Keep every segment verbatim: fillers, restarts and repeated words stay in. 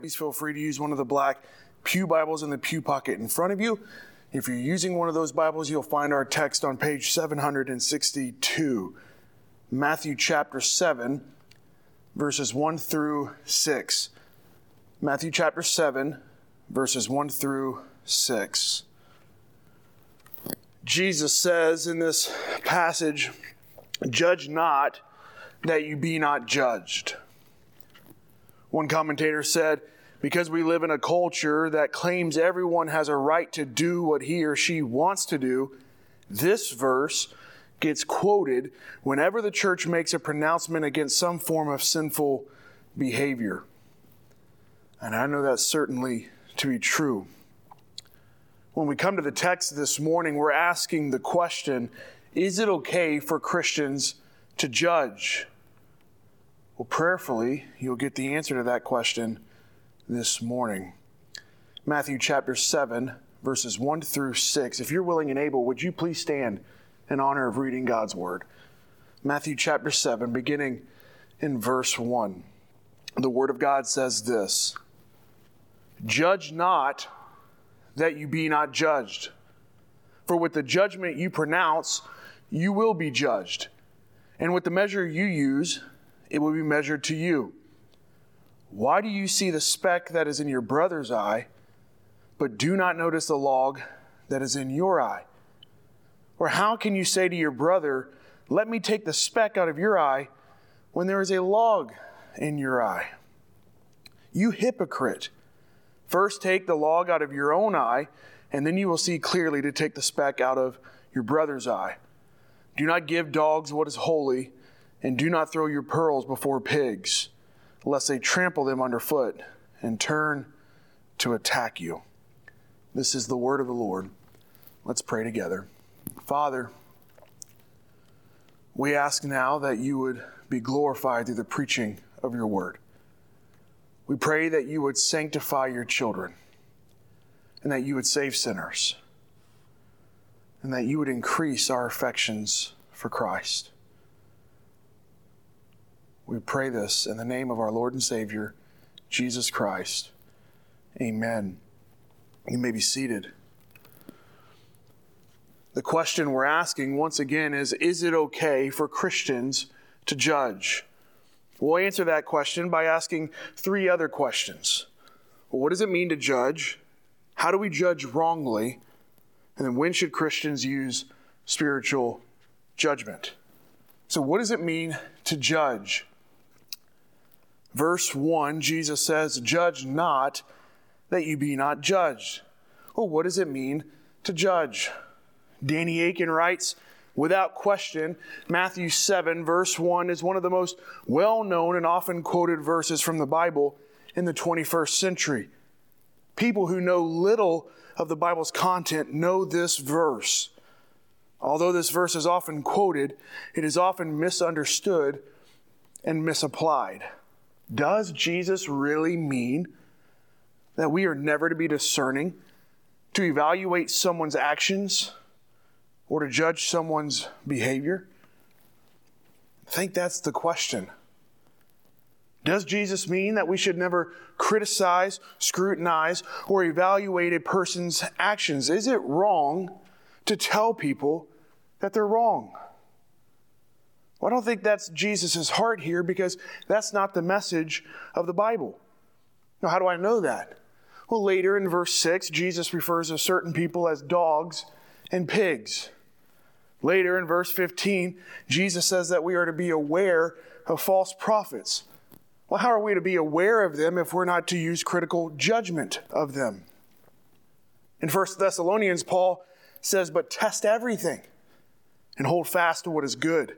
Please feel free to use one of the black pew Bibles in the pew pocket in front of you. If you're using one of those Bibles, you'll find our text on page seven hundred sixty-two. Matthew chapter seven, verses one through six. Matthew chapter seven, verses one through six. Jesus says in this passage, "Judge not, that you be not judged." One commentator said, because we live in a culture that claims everyone has a right to do what he or she wants to do, this verse gets quoted whenever the church makes a pronouncement against some form of sinful behavior. And I know that's certainly to be true. When we come to the text this morning, we're asking the question, is it okay for Christians to judge? Well, prayerfully, you'll get the answer to that question this morning. Matthew chapter seven, verses one through six. If you're willing and able, would you please stand in honor of reading God's word? Matthew chapter seven, beginning in verse one. The word of God says this, "Judge not, that you be not judged. For with the judgment you pronounce, you will be judged. And with the measure you use, it will be measured to you. Why do you see the speck that is in your brother's eye, but do not notice the log that is in your eye? Or how can you say to your brother, 'Let me take the speck out of your eye,' when there is a log in your eye? You hypocrite! First take the log out of your own eye, and then you will see clearly to take the speck out of your brother's eye. Do not give dogs what is holy, and do not throw your pearls before pigs, lest they trample them underfoot and turn to attack you." This is the word of the Lord. Let's pray together. Father, we ask now that you would be glorified through the preaching of your word. We pray that you would sanctify your children and that you would save sinners and that you would increase our affections for Christ. We pray this in the name of our Lord and Savior, Jesus Christ. Amen. You may be seated. The question we're asking once again is, is it okay for Christians to judge? We'll answer that question by asking three other questions. Well, what does it mean to judge? How do we judge wrongly? And then when should Christians use spiritual judgment? So what does it mean to judge? Verse one, Jesus says, "Judge not, that you be not judged." Well, what does it mean to judge? Danny Akin writes, without question, Matthew seven, verse one is one of the most well-known and often quoted verses from the Bible in the twenty-first century. People who know little of the Bible's content know this verse. Although this verse is often quoted, it is often misunderstood and misapplied. Does Jesus really mean that we are never to be discerning, to evaluate someone's actions, or to judge someone's behavior? I think that's the question. Does Jesus mean that we should never criticize, scrutinize, or evaluate a person's actions? Is it wrong to tell people that they're wrong? Well, I don't think that's Jesus' heart here, because that's not the message of the Bible. Now, how do I know that? Well, later in verse six, Jesus refers to certain people as dogs and pigs. Later in verse fifteen, Jesus says that we are to be aware of false prophets. Well, how are we to be aware of them if we're not to use critical judgment of them? In First Thessalonians, Paul says, "But test everything and hold fast to what is good."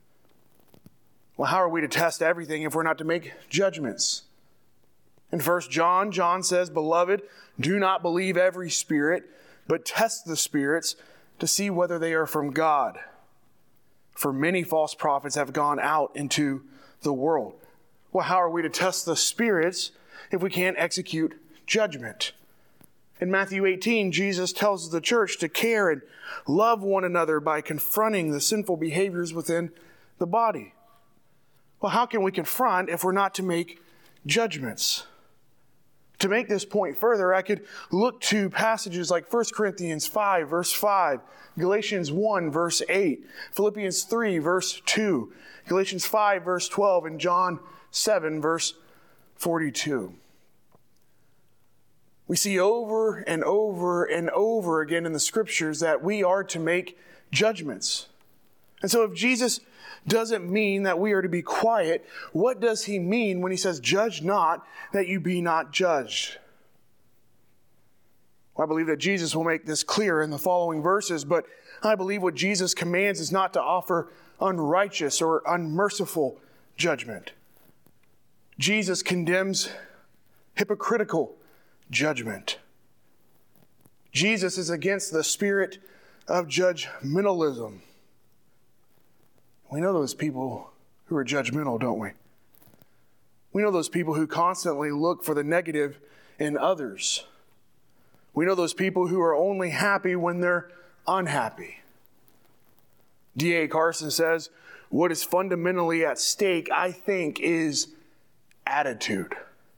Well, how are we to test everything if we're not to make judgments? In First John, John says, "Beloved, do not believe every spirit, but test the spirits to see whether they are from God. For many false prophets have gone out into the world." Well, how are we to test the spirits if we can't execute judgment? In Matthew eighteen, Jesus tells the church to care and love one another by confronting the sinful behaviors within the body. Well, how can we confront if we're not to make judgments? To make this point further, I could look to passages like First Corinthians five, verse five, Galatians one, verse eight, Philippians three, verse two, Galatians five, verse twelve, and John seven, verse forty-two. We see over and over and over again in the Scriptures that we are to make judgments. And so if Jesus doesn't mean that we are to be quiet, what does he mean when he says, "Judge not, that you be not judged"? Well, I believe that Jesus will make this clear in the following verses, but I believe what Jesus commands is not to offer unrighteous or unmerciful judgment. Jesus condemns hypocritical judgment. Jesus is against the spirit of judgmentalism. We know those people who are judgmental, don't we? We know those people who constantly look for the negative in others. We know those people who are only happy when they're unhappy. D A Carson says, what is fundamentally at stake, I think, is attitude.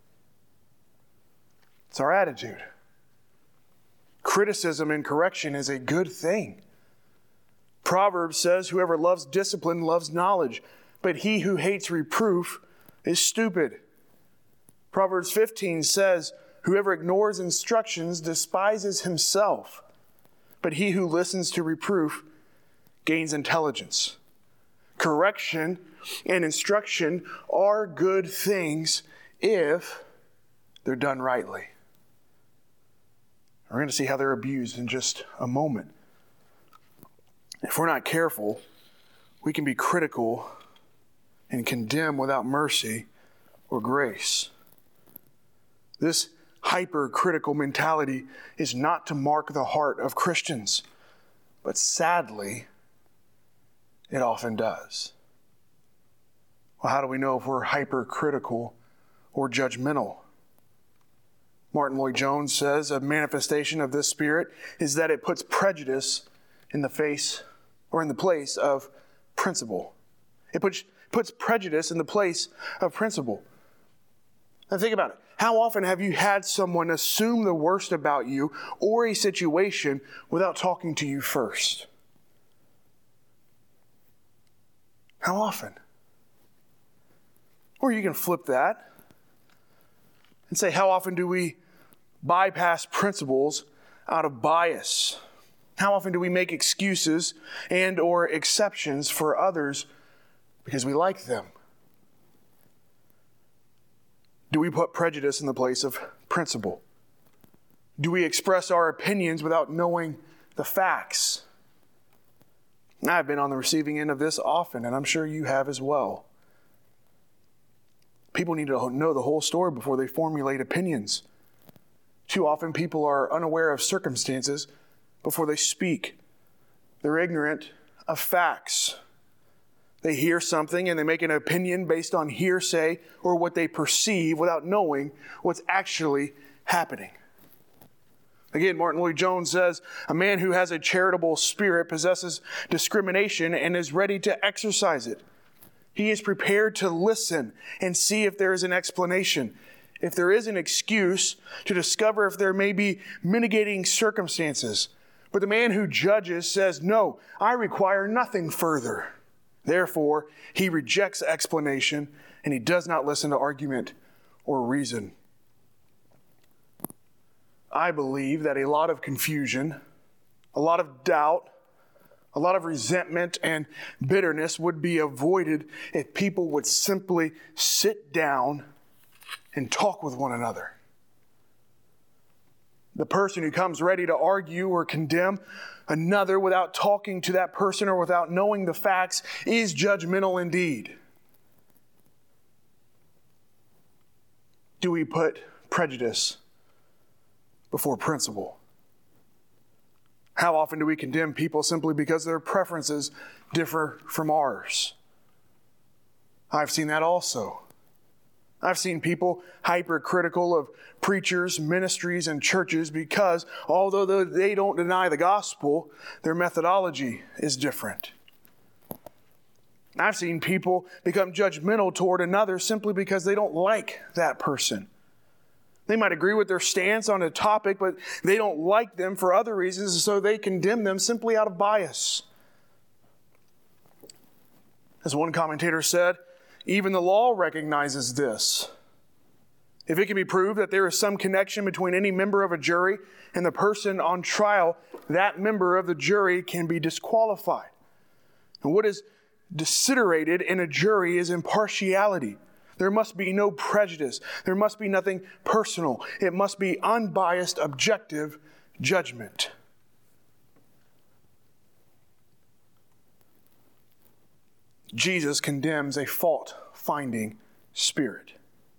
It's our attitude. Criticism and correction is a good thing. Proverbs says, whoever loves discipline loves knowledge, but he who hates reproof is stupid. Proverbs fifteen says, whoever ignores instructions despises himself, but he who listens to reproof gains intelligence. Correction and instruction are good things if they're done rightly. We're going to see how they're abused in just a moment. If we're not careful, we can be critical and condemn without mercy or grace. This hypercritical mentality is not to mark the heart of Christians, but sadly, it often does. Well, how do we know if we're hypercritical or judgmental? Martin Lloyd-Jones says a manifestation of this spirit is that it puts prejudice in the face or in the place of principle. It puts, puts prejudice in the place of principle. Now think about it. How often have you had someone assume the worst about you or a situation without talking to you first? How often? Or you can flip that and say, how often do we bypass principles out of bias? How often do we make excuses and or exceptions for others because we like them? Do we put prejudice in the place of principle? Do we express our opinions without knowing the facts? I've been on the receiving end of this often, and I'm sure you have as well. People need to know the whole story before they formulate opinions. Too often people are unaware of circumstances before they speak. They're ignorant of facts. They hear something and they make an opinion based on hearsay or what they perceive without knowing what's actually happening. Again, Martin Lloyd-Jones says, a man who has a charitable spirit possesses discrimination and is ready to exercise it. He is prepared to listen and see if there is an explanation, if there is an excuse, to discover if there may be mitigating circumstances. But the man who judges says, no, I require nothing further. Therefore, he rejects explanation and he does not listen to argument or reason. I believe that a lot of confusion, a lot of doubt, a lot of resentment and bitterness would be avoided if people would simply sit down and talk with one another. The person who comes ready to argue or condemn another without talking to that person or without knowing the facts is judgmental indeed. Do we put prejudice before principle? How often do we condemn people simply because their preferences differ from ours? I've seen that also. I've seen people hypercritical of preachers, ministries, and churches because although they don't deny the gospel, their methodology is different. I've seen people become judgmental toward another simply because they don't like that person. They might agree with their stance on a topic, but they don't like them for other reasons, so they condemn them simply out of bias. As one commentator said, even the law recognizes this. If it can be proved that there is some connection between any member of a jury and the person on trial, that member of the jury can be disqualified. And what is desiderated in a jury is impartiality. There must be no prejudice. There must be nothing personal. It must be unbiased, objective judgment. Jesus condemns a fault-finding spirit.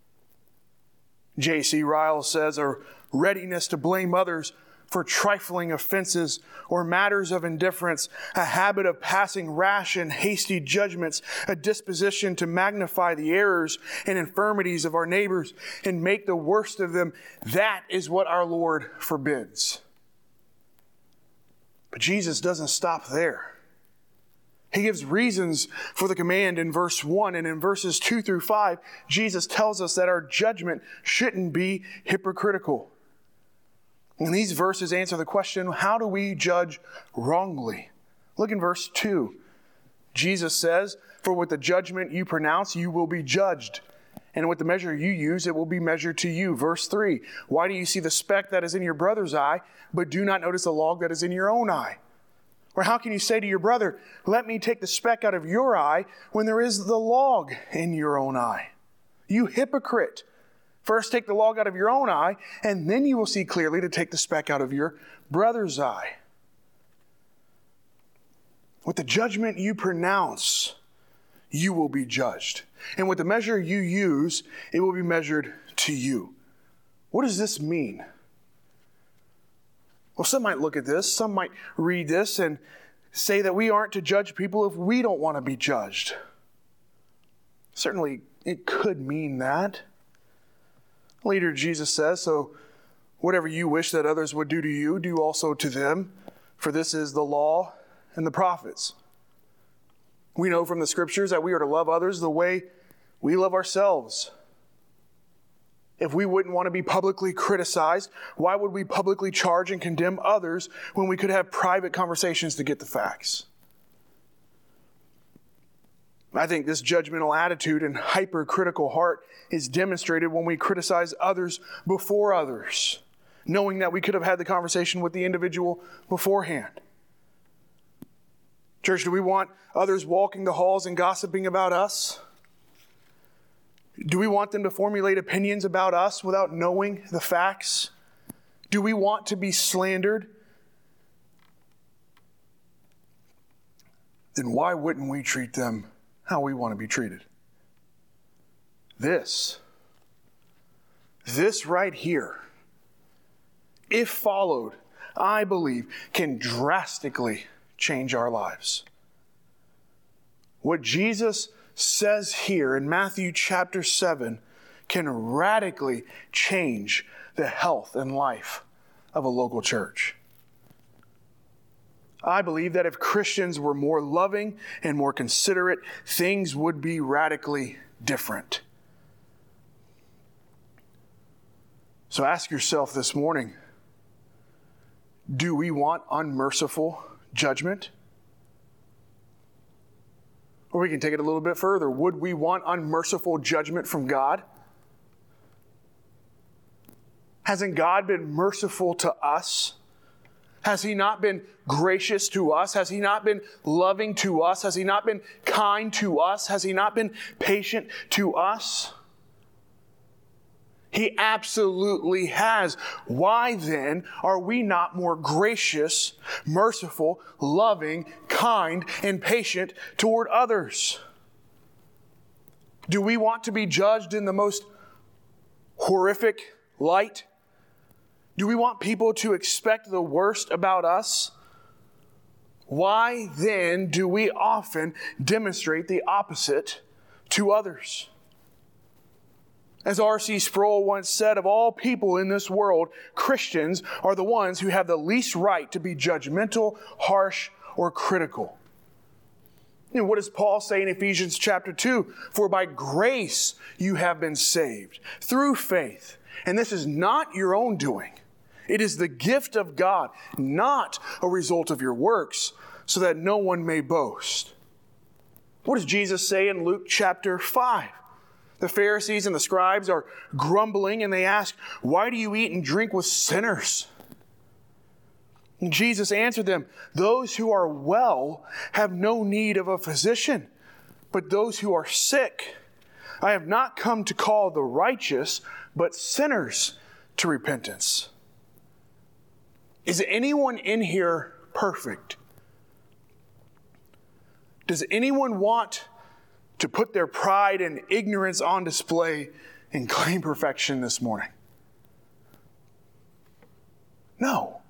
J C Ryle says, a readiness to blame others for trifling offenses or matters of indifference, a habit of passing rash and hasty judgments, a disposition to magnify the errors and infirmities of our neighbors and make the worst of them, that is what our Lord forbids. But Jesus doesn't stop there. He gives reasons for the command in verse one, and in verses two through five, Jesus tells us that our judgment shouldn't be hypocritical. And these verses answer the question, how do we judge wrongly? Look in verse two. Jesus says, for with the judgment you pronounce, you will be judged. And with the measure you use, it will be measured to you. Verse three, why do you see the speck that is in your brother's eye, but do not notice the log that is in your own eye? Or how can you say to your brother, let me take the speck out of your eye when there is the log in your own eye? You hypocrite! First take the log out of your own eye, and then you will see clearly to take the speck out of your brother's eye. With the judgment you pronounce, you will be judged. And with the measure you use, it will be measured to you. What does this mean? Well, some might look at this, some might read this and say that we aren't to judge people if we don't want to be judged. Certainly, it could mean that. Later, Jesus says, so whatever you wish that others would do to you, do also to them, for this is the law and the prophets. We know from the scriptures that we are to love others the way we love ourselves. If we wouldn't want to be publicly criticized, why would we publicly charge and condemn others when we could have private conversations to get the facts? I think this judgmental attitude and hypercritical heart is demonstrated when we criticize others before others, knowing that we could have had the conversation with the individual beforehand. Church, do we want others walking the halls and gossiping about us? Do we want them to formulate opinions about us without knowing the facts? Do we want to be slandered? Then why wouldn't we treat them how we want to be treated? This, this right here, if followed, I believe, can drastically change our lives. What Jesus says here in Matthew chapter seven can radically change the health and life of a local church. I believe that if Christians were more loving and more considerate, things would be radically different. So ask yourself this morning, do we want unmerciful judgment? Or we can take it a little bit further. Would we want unmerciful judgment from God? Hasn't God been merciful to us? Has He not been gracious to us? Has He not been loving to us? Has He not been kind to us? Has He not been patient to us? He absolutely has. Why then are we not more gracious, merciful, loving, kind, and patient toward others? Do we want to be judged in the most horrific light? Do we want people to expect the worst about us? Why then do we often demonstrate the opposite to others? As R C Sproul once said, of all people in this world, Christians are the ones who have the least right to be judgmental, harsh, or critical. And what does Paul say in Ephesians chapter two? For by grace you have been saved, through faith. And this is not your own doing. It is the gift of God, not a result of your works, so that no one may boast. What does Jesus say in Luke chapter five? The Pharisees and the scribes are grumbling and they ask, "Why do you eat and drink with sinners?" And Jesus answered them, "Those who are well have no need of a physician, but those who are sick. I have not come to call the righteous, but sinners to repentance." Is anyone in here perfect? Does anyone want to put their pride and ignorance on display and claim perfection this morning? No.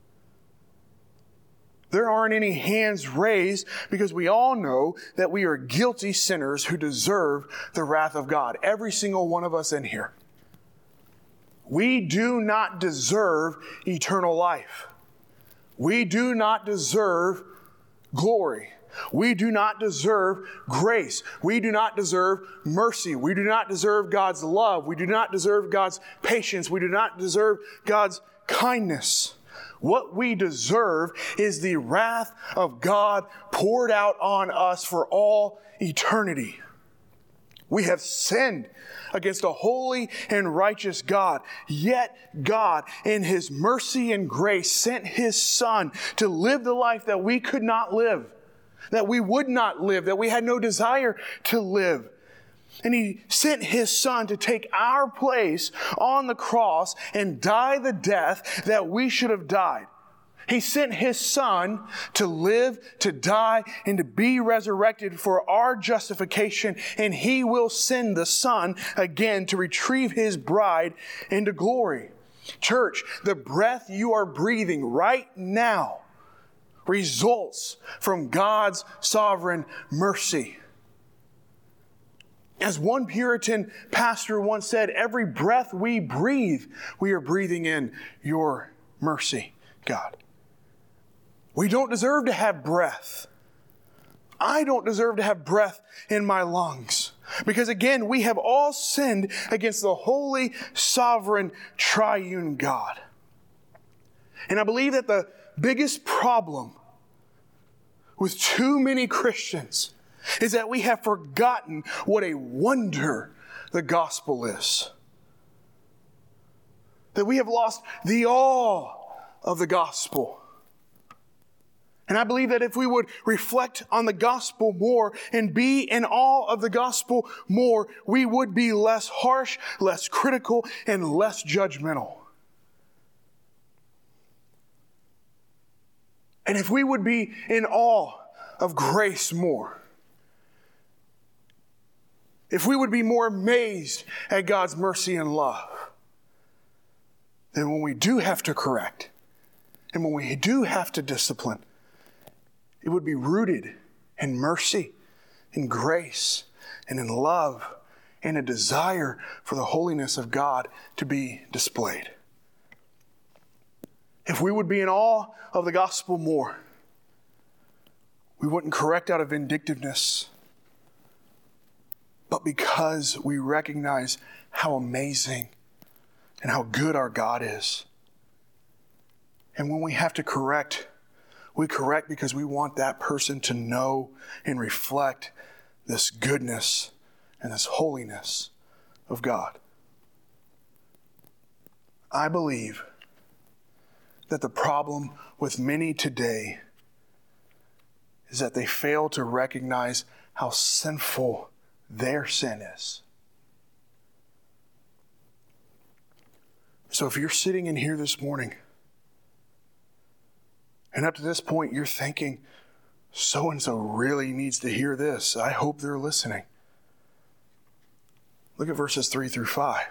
There aren't any hands raised because we all know that we are guilty sinners who deserve the wrath of God. Every single one of us in here. We do not deserve eternal life. We do not deserve glory. We do not deserve grace. We do not deserve mercy. We do not deserve God's love. We do not deserve God's patience. We do not deserve God's kindness. What we deserve is the wrath of God poured out on us for all eternity. We have sinned against a holy and righteous God. Yet God, in His mercy and grace, sent His Son to live the life that we could not live, that we would not live, that we had no desire to live. And He sent His Son to take our place on the cross and die the death that we should have died. He sent His Son to live, to die, and to be resurrected for our justification. And He will send the Son again to retrieve His bride into glory. Church, the breath you are breathing right now results from God's sovereign mercy. As one Puritan pastor once said, every breath we breathe, we are breathing in your mercy, God. We don't deserve to have breath. I don't deserve to have breath in my lungs. Because again, we have all sinned against the holy, sovereign, triune God. And I believe that the biggest problem with too many Christians is that we have forgotten what a wonder the gospel is. That we have lost the awe of the gospel. And I believe that if we would reflect on the gospel more and be in awe of the gospel more, we would be less harsh, less critical, and less judgmental. And if we would be in awe of grace more, if we would be more amazed at God's mercy and love, then when we do have to correct, and when we do have to discipline, it would be rooted in mercy, in grace, and in love, and a desire for the holiness of God to be displayed. If we would be in awe of the gospel more, we wouldn't correct out of vindictiveness, but because we recognize how amazing and how good our God is. And when we have to correct, we correct because we want that person to know and reflect this goodness and this holiness of God. I believe that the problem with many today is that they fail to recognize how sinful their sin is. So if you're sitting in here this morning, and up to this point you're thinking, so-and-so really needs to hear this, I hope they're listening. Look at verses three through five.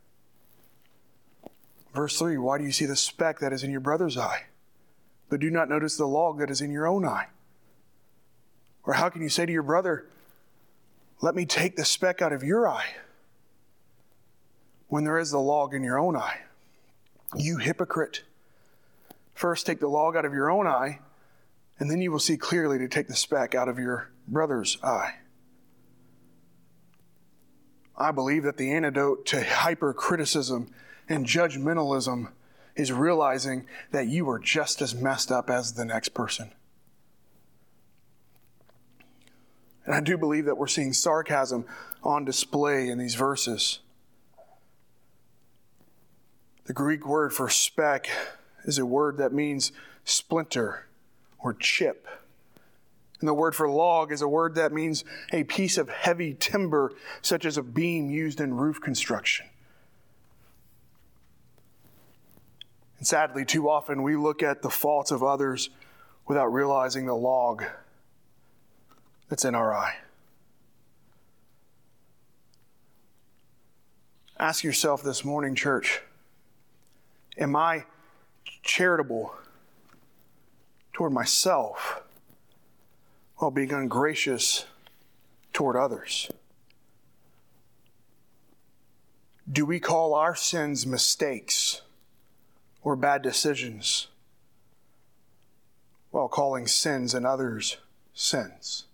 Verse three, why do you see the speck that is in your brother's eye, but do not notice the log that is in your own eye? Or how can you say to your brother, let me take the speck out of your eye, when there is the log in your own eye? You hypocrite. First take the log out of your own eye, and then you will see clearly to take the speck out of your brother's eye. I believe that the antidote to hypercriticism and judgmentalism is realizing that you are just as messed up as the next person. And I do believe that we're seeing sarcasm on display in these verses. The Greek word for speck is a word that means splinter or chip. And the word for log is a word that means a piece of heavy timber, such as a beam used in roof construction. And sadly, too often we look at the faults of others without realizing the log that's in our eye. Ask yourself this morning, church, am I charitable toward myself while being ungracious toward others? Do we call our sins mistakes or bad decisions while calling sins in others sins?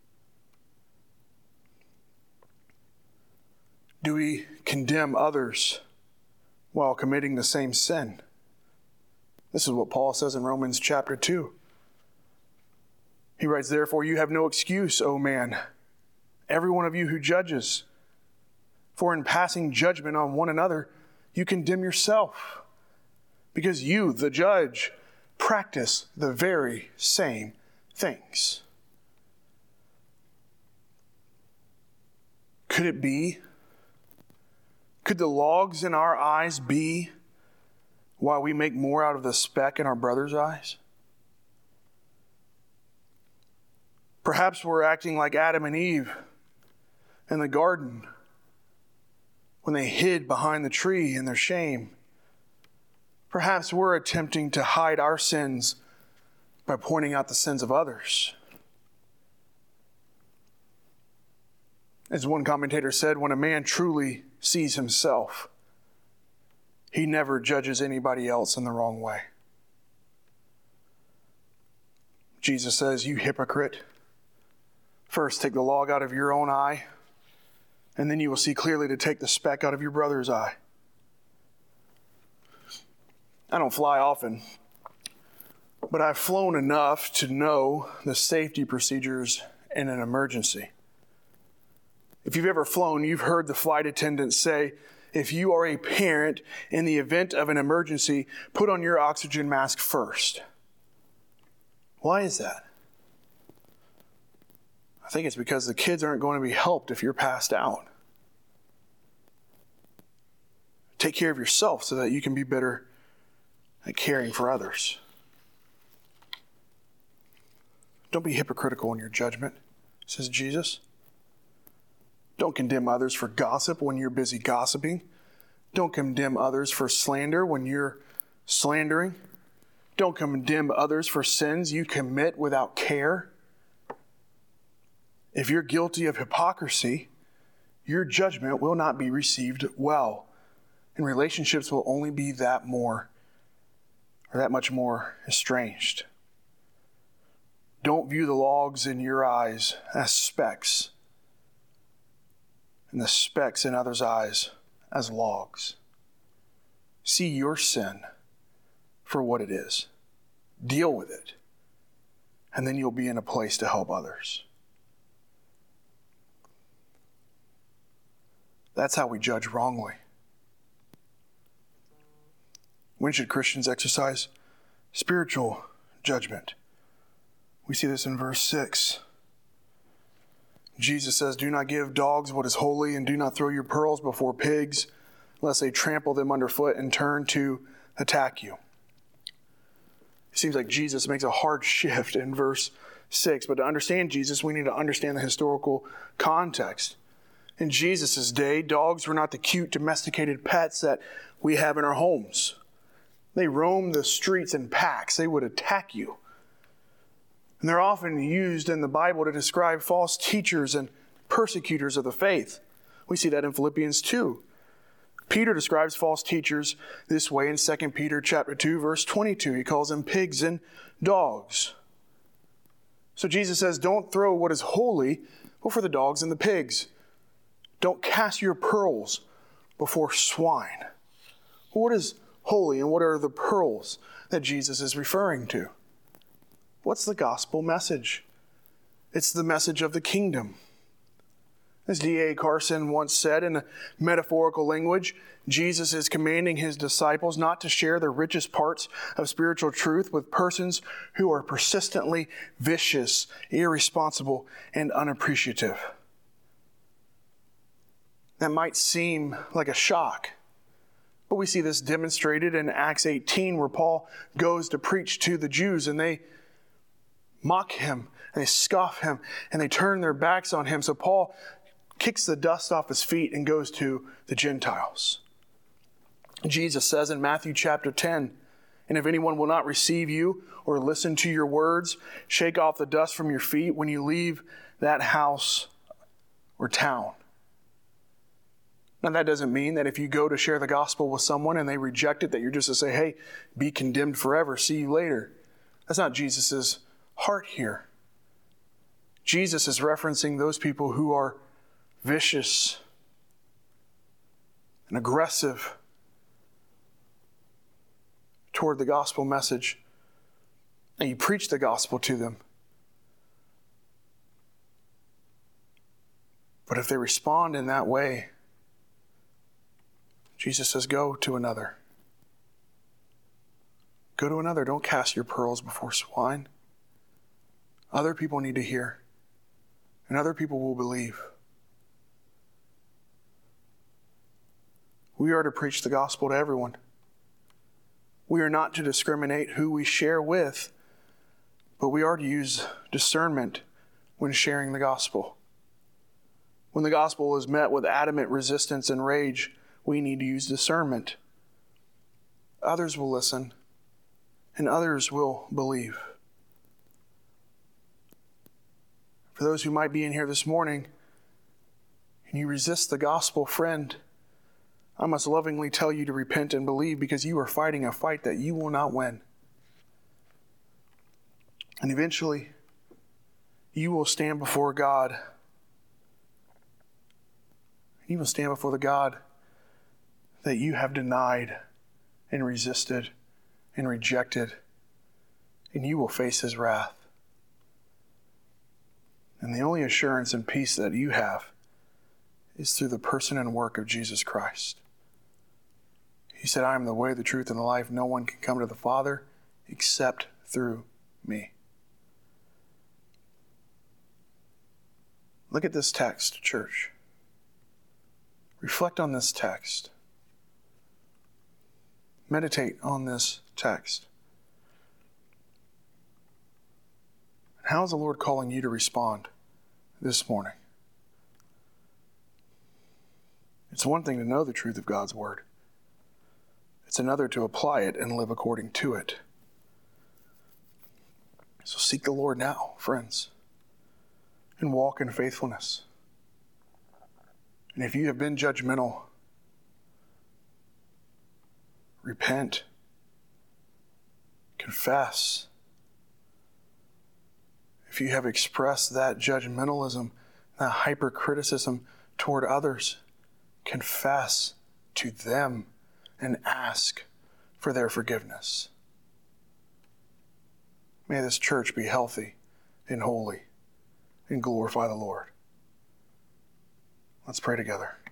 Do we condemn others while committing the same sin? This is what Paul says in Romans chapter two. He writes, "Therefore you have no excuse, O man, every one of you who judges. For in passing judgment on one another, you condemn yourself, because you, the judge, practice the very same things." Could it be? Could the logs in our eyes be why we make more out of the speck in our brother's eyes? Perhaps we're acting like Adam and Eve in the garden when they hid behind the tree in their shame. Perhaps we're attempting to hide our sins by pointing out the sins of others. As one commentator said, when a man truly sees himself, he never judges anybody else in the wrong way. Jesus says, "You hypocrite, first take the log out of your own eye, and then you will see clearly to take the speck out of your brother's eye." I don't fly often, but I've flown enough to know the safety procedures in an emergency. If you've ever flown, you've heard the flight attendant say, if you are a parent, in the event of an emergency, put on your oxygen mask first. Why is that? I think it's because the kids aren't going to be helped if you're passed out. Take care of yourself so that you can be better at caring for others. Don't be hypocritical in your judgment, says Jesus. Don't condemn others for gossip when you're busy gossiping. Don't condemn others for slander when you're slandering. Don't condemn others for sins you commit without care. If you're guilty of hypocrisy, your judgment will not be received well, and relationships will only be that more, or that much more estranged. Don't view the logs in your eyes as specks, and the specks in others' eyes as logs. See your sin for what it is. Deal with it. And then you'll be in a place to help others. That's how we judge wrongly. When should Christians exercise spiritual judgment? We see this in verse six. Jesus says, "Do not give dogs what is holy, and do not throw your pearls before pigs, lest they trample them underfoot and turn to attack you." It seems like Jesus makes a hard shift in verse six, but to understand Jesus, we need to understand the historical context. In Jesus' day, dogs were not the cute domesticated pets that we have in our homes. They roamed the streets in packs. They would attack you. And they're often used in the Bible to describe false teachers and persecutors of the faith. We see that in Philippians two. Peter describes false teachers this way in Second Peter chapter two, verse twenty-two. He calls them pigs and dogs. So Jesus says, don't throw what is holy before the dogs and the pigs. Don't cast your pearls before swine. What is holy and what are the pearls that Jesus is referring to? What's the gospel message? It's the message of the kingdom. As D A Carson once said in a metaphorical language, Jesus is commanding his disciples not to share the richest parts of spiritual truth with persons who are persistently vicious, irresponsible, and unappreciative. That might seem like a shock, but we see this demonstrated in Acts eighteen, where Paul goes to preach to the Jews and they mock him, and they scoff him, and they turn their backs on him. So Paul kicks the dust off his feet and goes to the Gentiles. Jesus says in Matthew chapter ten, "And if anyone will not receive you or listen to your words, shake off the dust from your feet when you leave that house or town." Now that doesn't mean that if you go to share the gospel with someone and they reject it, that you're just to say, "Hey, be condemned forever, see you later." That's not Jesus' heart here. Jesus is referencing those people who are vicious and aggressive toward the gospel message. And you preach the gospel to them. But if they respond in that way, Jesus says, go to another. Go to another. Don't cast your pearls before swine. Other people need to hear, and other people will believe. We are to preach the gospel to everyone. We are not to discriminate who we share with, but we are to use discernment when sharing the gospel. When the gospel is met with adamant resistance and rage, we need to use discernment. Others will listen, and others will believe. For those who might be in here this morning, and you resist the gospel, friend, I must lovingly tell you to repent and believe, because you are fighting a fight that you will not win. And eventually, you will stand before God. You will stand before the God that you have denied and resisted and rejected, and you will face his wrath. And the only assurance and peace that you have is through the person and work of Jesus Christ. He said, "I am the way, the truth, and the life. No one can come to the Father except through me." Look at this text, church. Reflect on this text. Meditate on this text. How is the Lord calling you to respond this morning? It's one thing to know the truth of God's word. It's another to apply it and live according to it. So seek the Lord now, friends, and walk in faithfulness. And if you have been judgmental, repent, confess. If you have expressed that judgmentalism, that hypercriticism toward others, confess to them and ask for their forgiveness. May this church be healthy and holy and glorify the Lord. Let's pray together.